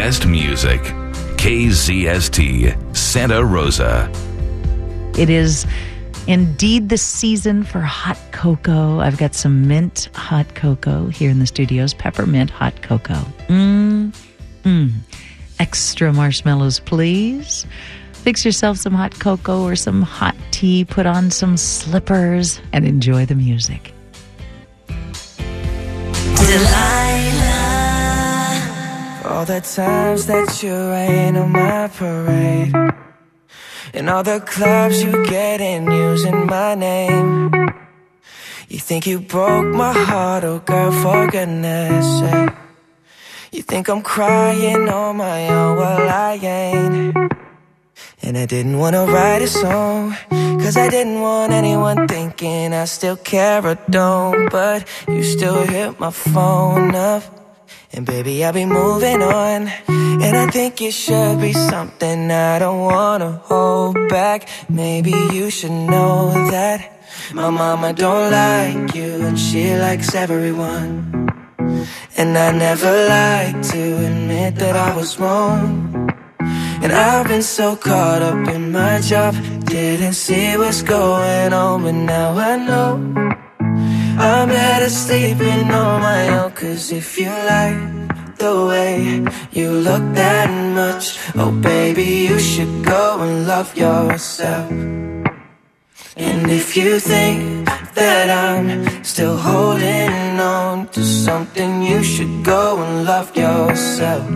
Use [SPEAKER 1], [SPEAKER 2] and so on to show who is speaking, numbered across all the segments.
[SPEAKER 1] best music. KZST, Santa Rosa.
[SPEAKER 2] It is indeed the season for hot cocoa. I've got some mint hot cocoa here in the studios. Peppermint hot cocoa. Extra marshmallows, please. Fix yourself some hot cocoa or some hot tea. Put on some slippers and enjoy the music.
[SPEAKER 3] Delilah, for all the times that you rain on my parade, and all the clubs you get in using my name. You think you broke my heart, oh girl, for goodness sake. You think I'm crying on my own, well I ain't. And I didn't wanna write a song, cause I didn't want anyone thinking I still care or don't. But you still hit my phone up, and baby I'll be moving on. And I think it should be something I don't wanna hold back. Maybe you should know that my mama don't like you, and she likes everyone. And I never like to admit that I was wrong. And I've been so caught up in my job, didn't see what's going on. But now I know I'm better sleeping on my own. Cause if you like the way you look that much, oh baby, you should go and love yourself. And if you think that I'm still holding on to something, you should go and love yourself.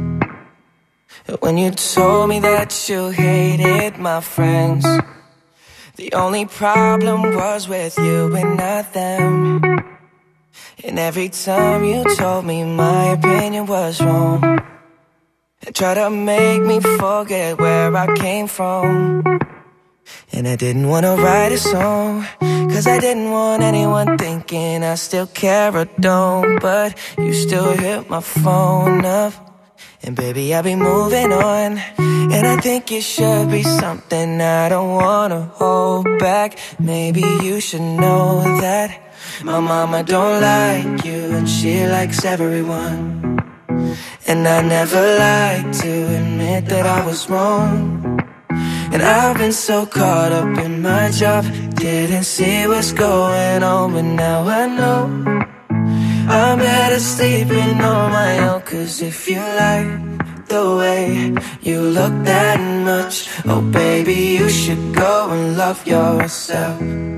[SPEAKER 3] When you told me that you hated my friends, the only problem was with you and not them. And every time you told me my opinion was wrong, and tried to make me forget where I came from. And I didn't wanna write a song, cause I didn't want anyone thinking I still care or don't. But you still hit my phone up, and baby, I'll be moving on. And I think it should be something I don't wanna hold back. Maybe you should know that my mama don't like you, and she likes everyone. And I never like to admit that I was wrong. And I've been so caught up in my job, didn't see what's going on. But now I know I'm better sleeping on my own. Cause if you like the way you look that much, oh baby, you should go and love yourself.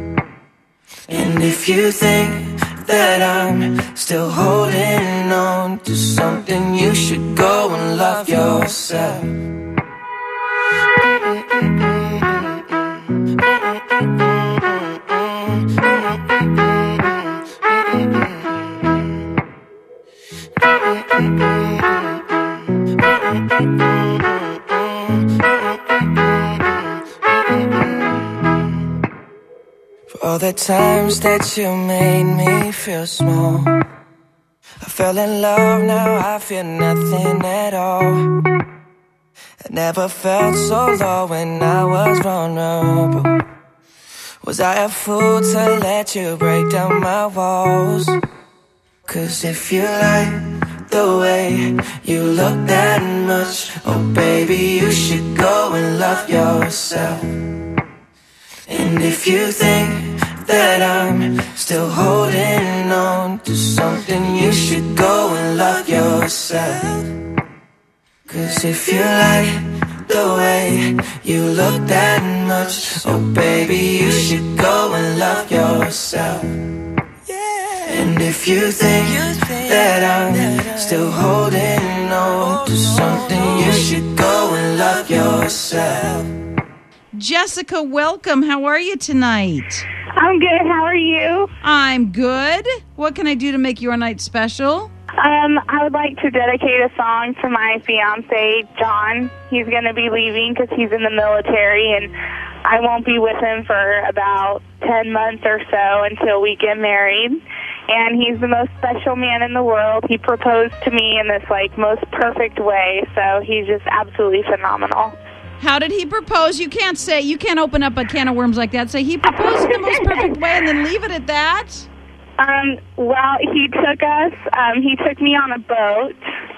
[SPEAKER 3] And if you think that I'm still holding on to something, you should go and love yourself. For all the times that you made me feel small, I fell in love, now I feel nothing at all. I never felt so low when I was vulnerable. Was I a fool to let you break down my walls? Cause if you like the way you look that much, oh baby, you should go and love yourself. And if you think that I'm still holding on to something, you should go and love yourself. Cause if you like the way you look that much, oh baby, you should go and love yourself. And if you think that I'm still holding on to something, you should go and love yourself.
[SPEAKER 4] Jessica, welcome. How are you tonight?
[SPEAKER 5] I'm good. How are you?
[SPEAKER 4] I'm good. What can I do to make your night special?
[SPEAKER 5] I would like to dedicate a song to my fiancé, John. He's going to be leaving because he's in the military, and I won't be with him for about 10 months or so until we get married. And he's the most special man in the world. He proposed to me in this, most perfect way, so he's just absolutely phenomenal.
[SPEAKER 4] How did he propose? You can't open up a can of worms like that. Say he proposed in the most perfect way and then leave it at that?
[SPEAKER 5] Well, he took me on a boat,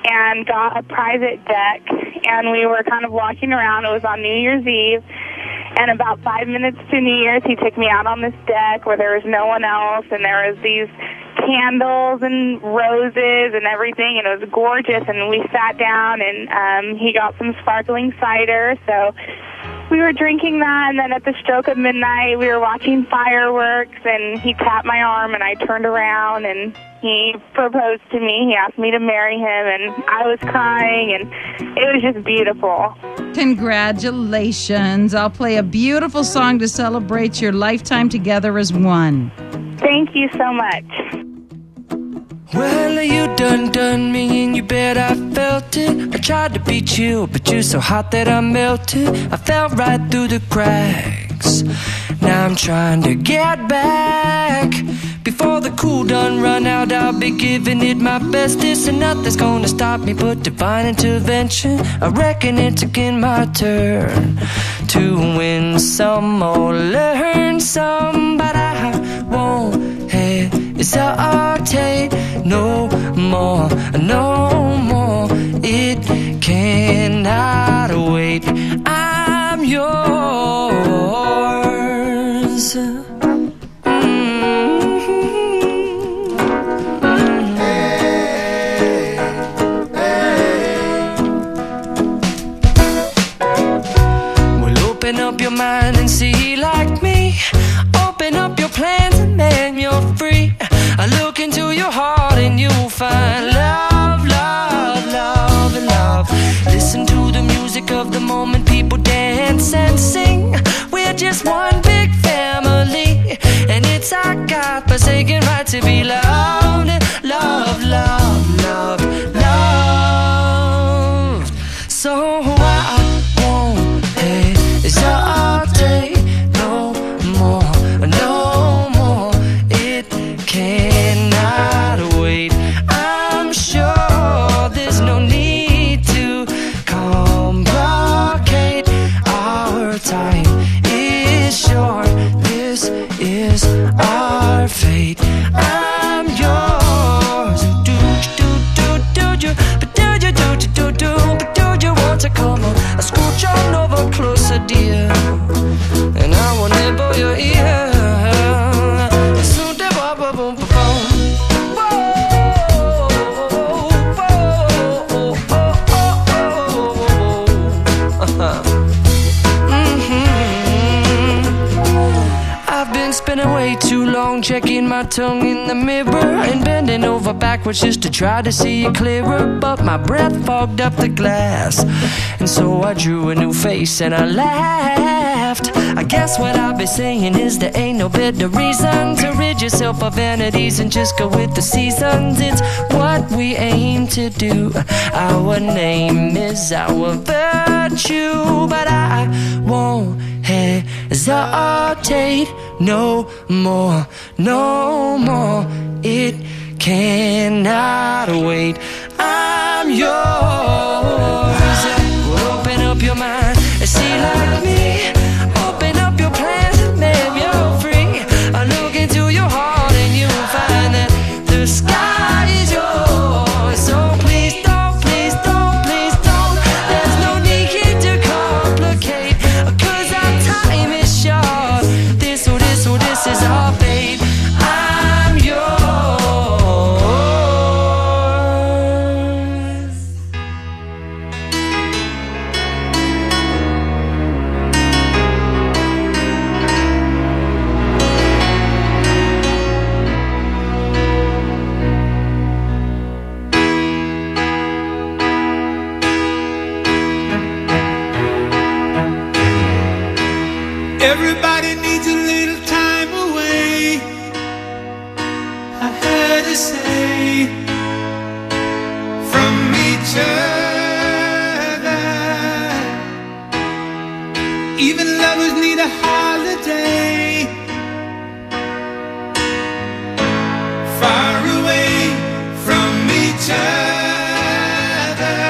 [SPEAKER 5] and got a private deck, and we were kind of walking around. It was on New Year's Eve, and about 5 minutes to New Year's, he took me out on this deck where there was no one else, and there was these candles and roses and everything, and it was gorgeous. And we sat down, and he got some sparkling cider, so we were drinking that. And then at the stroke of midnight, we were watching fireworks, and he tapped my arm, and I turned around, and he proposed to me. He asked me to marry him, and I was crying, and it was just beautiful.
[SPEAKER 4] Congratulations. I'll play a beautiful song to celebrate your lifetime together as one.
[SPEAKER 5] Thank you so much.
[SPEAKER 3] Well, you done me, and you bet I felt it. I tried to be chill, but you're so hot that I melted. I fell right through the cracks. Now I'm trying to get back. Before the cool done run out, I'll be giving it my bestest, and nothing's gonna stop me but divine intervention. I reckon it's again my turn to win some or learn some, but I won't hesitate no more, no more. It cannot wait. I'm yours. Open up your mind and see like me. Open up your plans and man, you're free. I look into your heart and you'll find love, love, love, and love. Listen to the music of the moment, people dance and sing. We're just one big family, and it's our God-forsaken right to be loved. Love, love, love, loved. So I won't hesitate no more, no more. It cannot wait. I'm sure there's no need to complicate. Our time is short. This is our fate. I'm yours. Do you, but do you, but do you want to come on? I scooch on over closer, dear, and I will nibble your ear. I've been spinning way too long, checking my tongue in the mirror and bending over backwards just to try to see it clearer. But my breath fogged up the glass, and so I drew a new face and I laughed. I guess what I'll be saying is there ain't no better reason to rid yourself of vanities and just go with the seasons. It's what we aim to do. Our name is our virtue, but I won't hesitate no more, no more. It cannot wait. I'm yours. Open up your mind and see like me. Open up your plans and man, you're free. I look into your heart and you'll find that the sky is yours. So please don't, please don't, please don't. There's no need here to complicate, 'cause our time is short. This is our fate. I'm yours.
[SPEAKER 6] Everybody needs a little time away, I heard her say, from each other. Even lovers need a holiday, far away from each other.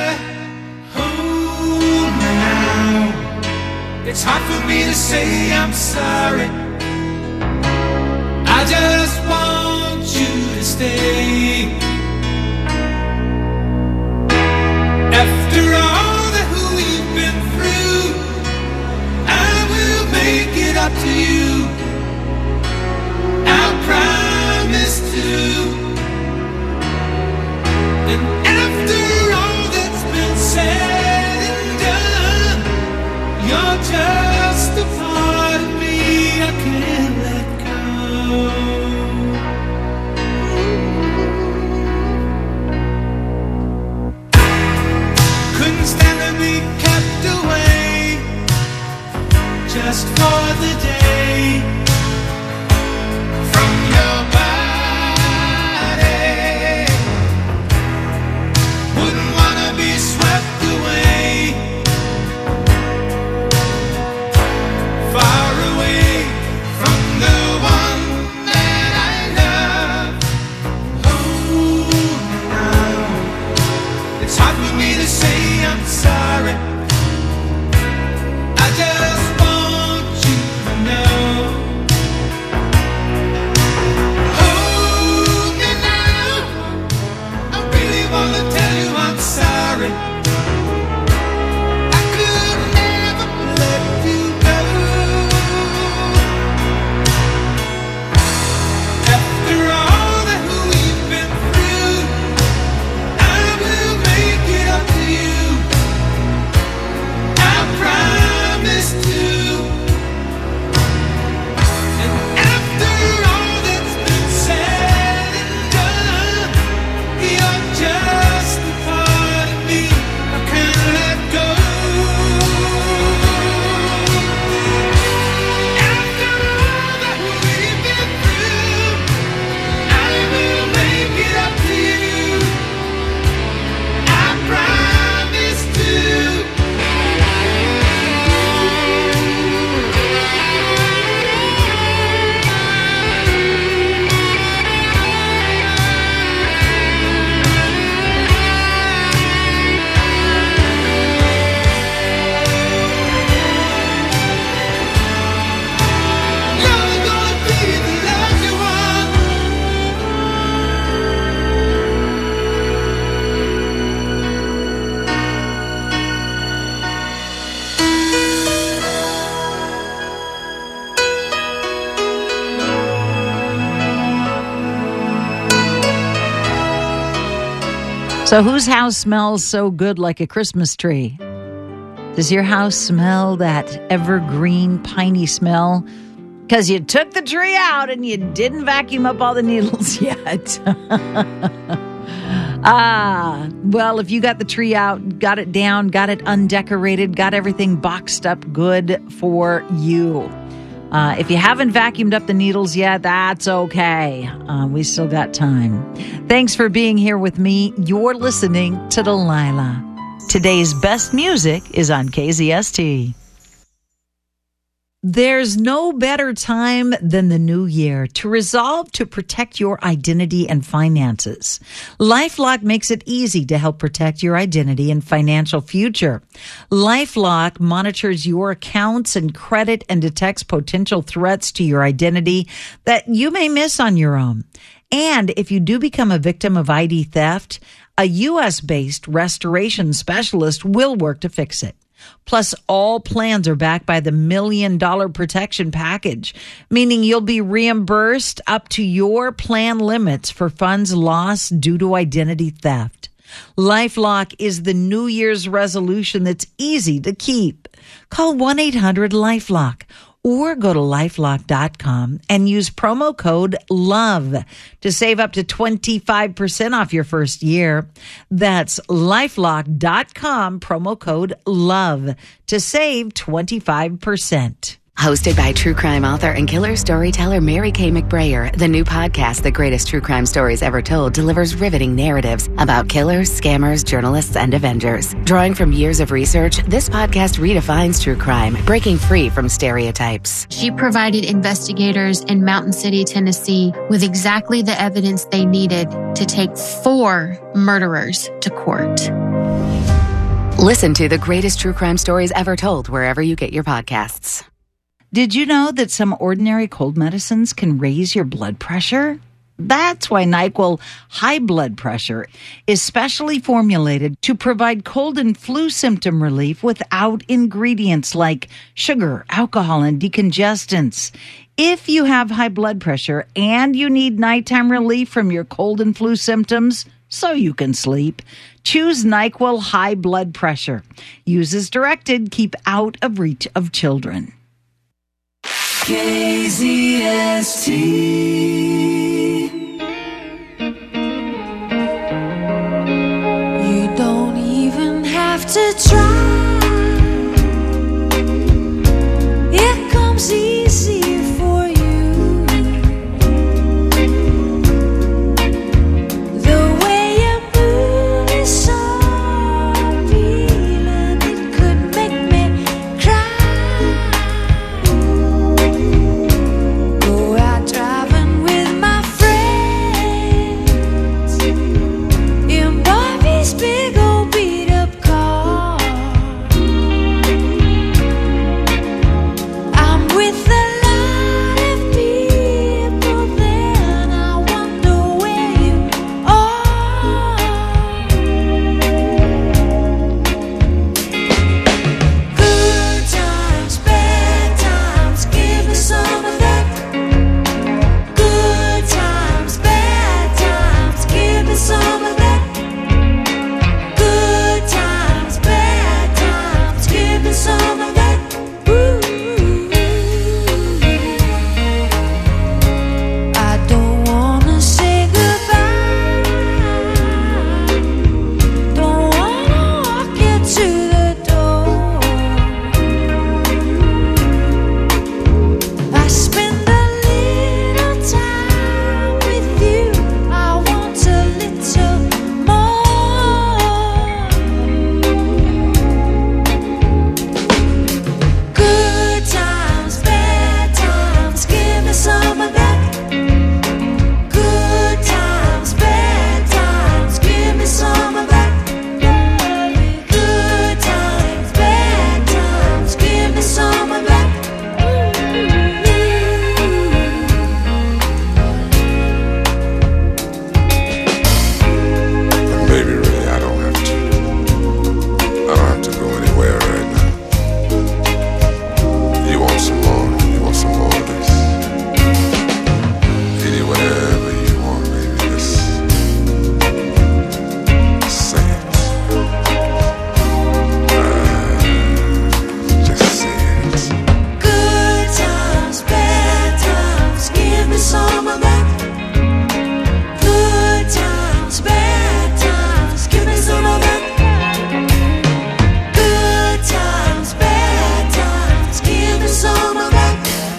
[SPEAKER 6] Oh, now it's hard for me to say I'm sorry. I just want you to stay. stand to be kept away just for the day from your body. Wouldn't wanna be swept away, far away from the one that I love. Oh, now it's hard for me to say I'm sorry. I just want you to know. Hold me now, I really wanna tell you I'm sorry. I could never let you go. After all that we've been through, I will make it up to you. I promise to. And after all that's been said and done, you're just a part of me I can't let go. After all that we've been through, I will make it up to you. I promise to. You're gonna be the lucky one.
[SPEAKER 2] So whose house smells so good like a Christmas tree? Does your house smell that evergreen, piney smell? Because you took the tree out and you didn't vacuum up all the needles yet. Well, if you got the tree out, got it down, got it undecorated, got everything boxed up, good for you. If you haven't vacuumed up the needles yet, that's okay. We still got time. Thanks for being here with me. You're listening to Delilah. Today's best music is on KZST. There's no better time than the new year to resolve to protect your identity and finances. LifeLock makes it easy to help protect your identity and financial future. LifeLock monitors your accounts and credit and detects potential threats to your identity that you may miss on your own. And if you do become a victim of ID theft, a U.S.-based restoration specialist will work to fix it. Plus, all plans are backed by the $1 Million Protection Package, meaning you'll be reimbursed up to your plan limits for funds lost due to identity theft. LifeLock is the New Year's resolution that's easy to keep. Call 1-800-LifeLock or go to lifelock.com and use promo code LOVE to save up to 25% off your first year. That's lifelock.com, promo code LOVE to save 25%.
[SPEAKER 7] Hosted by true crime author and killer storyteller Mary Kay McBrayer, the new podcast, The Greatest True Crime Stories Ever Told, delivers riveting narratives about killers, scammers, journalists, and Avengers. Drawing from years of research, this podcast redefines true crime, breaking free from stereotypes.
[SPEAKER 8] She provided investigators in Mountain City, Tennessee, with exactly the evidence they needed to take 4 murderers to court.
[SPEAKER 7] Listen to The Greatest True Crime Stories Ever Told wherever you get your podcasts.
[SPEAKER 2] Did you know that some ordinary cold medicines can raise your blood pressure? That's why NyQuil High Blood Pressure is specially formulated to provide cold and flu symptom relief without ingredients like sugar, alcohol, and decongestants. If you have high blood pressure and you need nighttime relief from your cold and flu symptoms so you can sleep, choose NyQuil High Blood Pressure. Use as directed. Keep out of reach of children.
[SPEAKER 3] KZST. You don't even have
[SPEAKER 9] to try. It comes easy for you. The way you move is so appealing. It could make me cry. Go out driving with my friends in Bobby's big old beat up car. I'm with a lot of people there, and I wonder where you are. Good times, bad times, give me some of that. Good times, bad times, give me some of that. Good times, bad times, give me some of that. Ooh. I don't wanna say goodbye. Don't wanna walk you to the door. I spend a little time with you. I want a little more. Good times, bad times, give me some of that. Good times, bad times, give me some of that. Good times, bad times, give me some of that.
[SPEAKER 6] And baby, really, I don't have to go anywhere right now. You want some more? You want some more of this? Eat it whatever you want, baby. Just say it. Just say it.
[SPEAKER 9] Good times, bad times, give me some of that. Good times, bad times, give me some of that. Good times, bad times, give me some of that.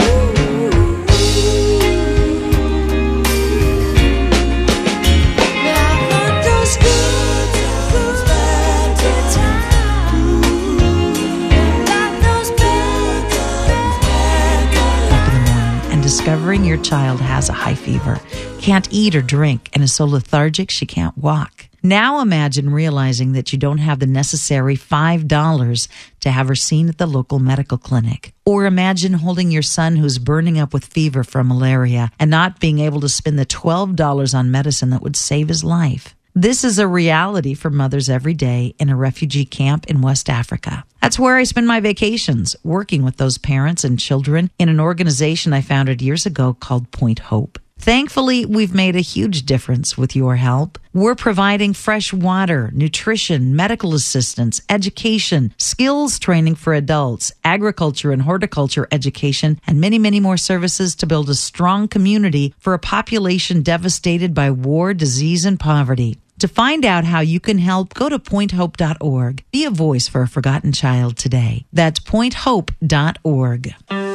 [SPEAKER 9] I want those good times, bad times. Like those bad times, bad times.
[SPEAKER 2] And discovering your child has a high fever, can't eat or drink, and is so lethargic she can't walk. Now imagine realizing that you don't have the necessary $5 to have her seen at the local medical clinic. Or imagine holding your son who's burning up with fever from malaria and not being able to spend the $12 on medicine that would save his life. This is a reality for mothers every day in a refugee camp in West Africa. That's where I spend my vacations, working with those parents and children in an organization I founded years ago called Point Hope. Thankfully, we've made a huge difference with your help. We're providing fresh water, nutrition, medical assistance, education, skills training for adults, agriculture and horticulture education, and many, many more services to build a strong community for a population devastated by war, disease, and poverty. To find out how you can help, go to pointhope.org. Be a voice for a forgotten child today. That's pointhope.org.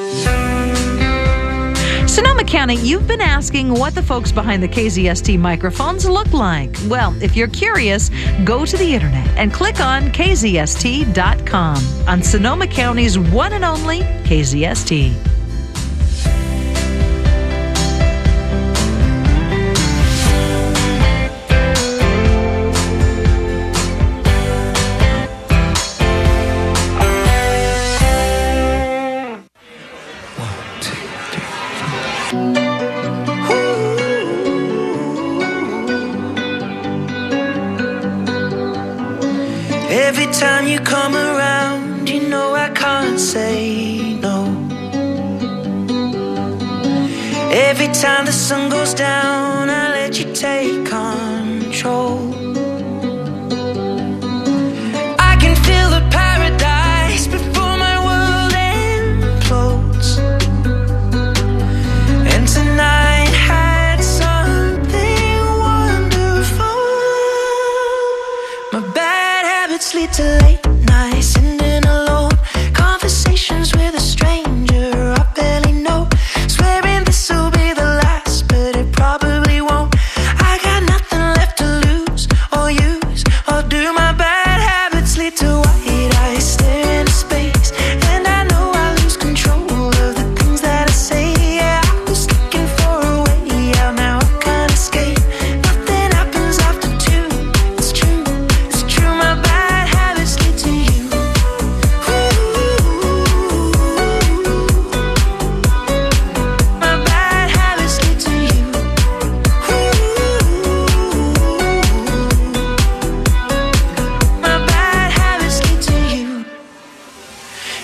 [SPEAKER 2] Sonoma County, you've been asking what the folks behind the KZST microphones look like. Well, if you're curious, go to the internet and click on kzst.com on Sonoma County's one and only KZST.
[SPEAKER 3] Every time you come around, you know I can't say no. Every time the sun goes down, I let you take control. I can feel the paradise before my world implodes. And tonight had something wonderful. My bad habits lead to late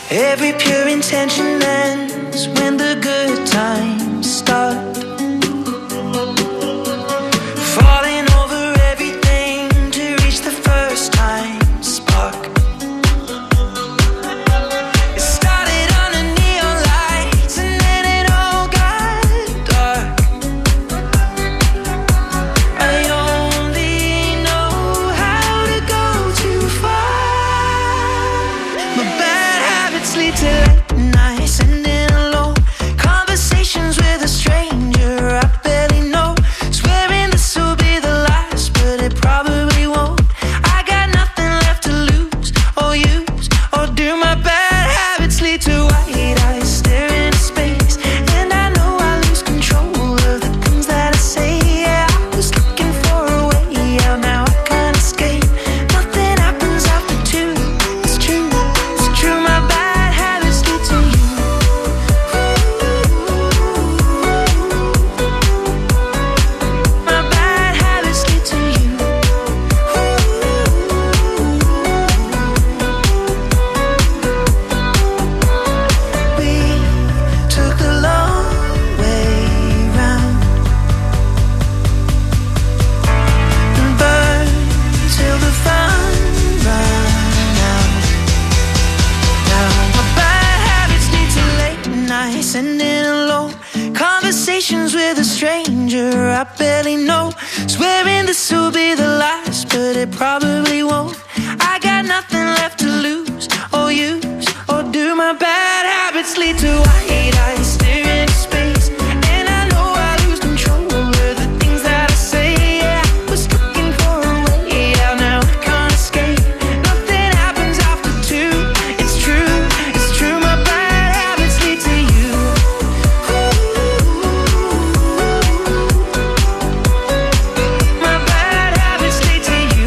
[SPEAKER 3] Every pure intention ends when the good times start. Falling over everything to reach the first time spark. It started under neon lights and then it all got dark. I only know how to go too far. My bad habits lead to late nights and then alone conversations with a stranger I barely know. Swearing this will be the last, but it probably won't. I got nothing left to lose or use or do. My bad habits lead to white eyes staring into space, and I know I lose control of the things that I say. Yeah, I was looking for a way out, now I can't escape. Nothing happens after two. It's true, it's true. My bad habits lead to you. My bad habits lead to you. We took the long way round and burned till the fun ran out. Now my bad habits lead to late nights and then alone conversations with a stranger I barely know. Swearing this will be the last, but it probably won't. I got nothing left to lose or use or do. My bad habits lead to white eyes staring into space, and I know I lose control of the things that I say. Yeah, I was looking for a way out, now I can't escape. Nothing happens after two. It's true, it's true. My bad habits lead to you. My bad habits lead to you.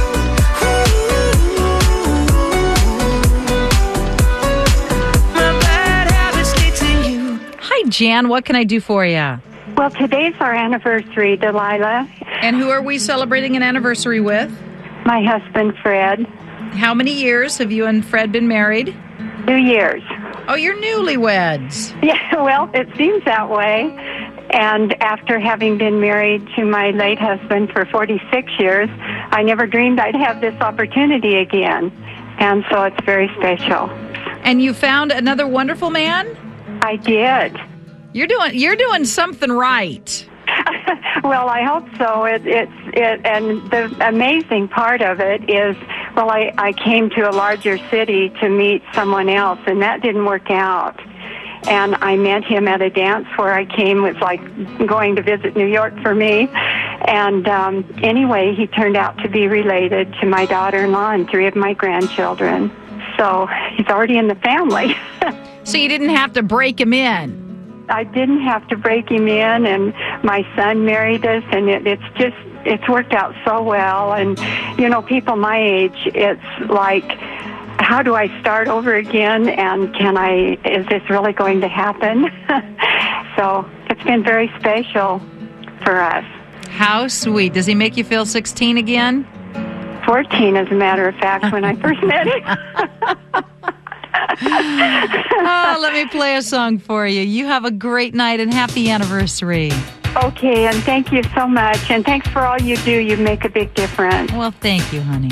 [SPEAKER 3] My bad habits lead to you.
[SPEAKER 2] Hi, Jan. What can I do for you?
[SPEAKER 10] Well, today's our anniversary, Delilah.
[SPEAKER 4] And who are we celebrating an anniversary with?
[SPEAKER 10] My husband, Fred.
[SPEAKER 4] How many years have you and Fred been married?
[SPEAKER 10] 2 years.
[SPEAKER 4] Oh, you're newlyweds.
[SPEAKER 10] Yeah, well, it seems that way. And after having been married to my late husband for 46 years, I never dreamed I'd have this opportunity again. And so it's very special.
[SPEAKER 4] And you found another wonderful man?
[SPEAKER 10] I did.
[SPEAKER 4] You're doing something right.
[SPEAKER 10] Well, I hope so. And the amazing part of it is, well, I came to a larger city to meet someone else, and that didn't work out. And I met him at a dance where I came. It was like going to visit New York for me. And anyway, he turned out to be related to my daughter-in-law and 3 of my grandchildren. So he's already in the family.
[SPEAKER 4] So you didn't have to break him in.
[SPEAKER 10] I didn't have to break him in, and my son married us, and it's worked out so well. And, you know, people my age, it's like, how do I start over again, and is this really going to happen? So it's been very special for us.
[SPEAKER 4] How sweet. Does he make you feel 16 again?
[SPEAKER 10] 14, as a matter of fact, when I first met him.
[SPEAKER 2] Oh, let me play a song for you. You have a great night and happy anniversary.
[SPEAKER 10] Okay, and thank you so much. And thanks for all you do. You make a big difference.
[SPEAKER 2] Well, thank you, honey.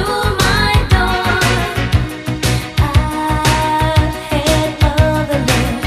[SPEAKER 9] I've had other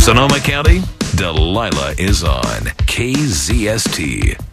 [SPEAKER 1] Sonoma County, Delilah is on KZST.